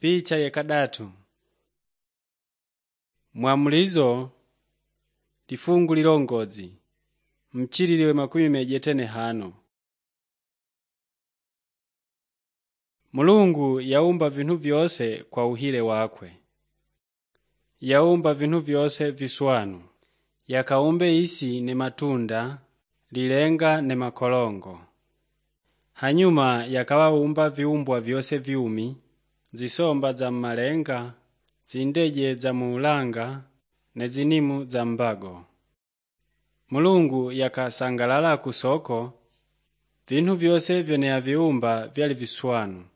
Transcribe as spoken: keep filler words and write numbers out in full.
Picha ya kadatu. Mwamulizo lifungu lilongozi mchililiwe makumi mejetene hano. Mulungu yaumba vinhu vyose kwa uhile wakwe. Yaumba vinhu vyose viswanu. Yakaumbe isi ne matunda, lilenga ne makolongo. Hanyuma yakawaumba viumbwa vyose viumi, zisomba za malenga, zindeje za muulanga, ne zinimu za mbago. Mulungu yakasangalala kusoko, vinhu vyose vyone yaviumba vyali viswanu.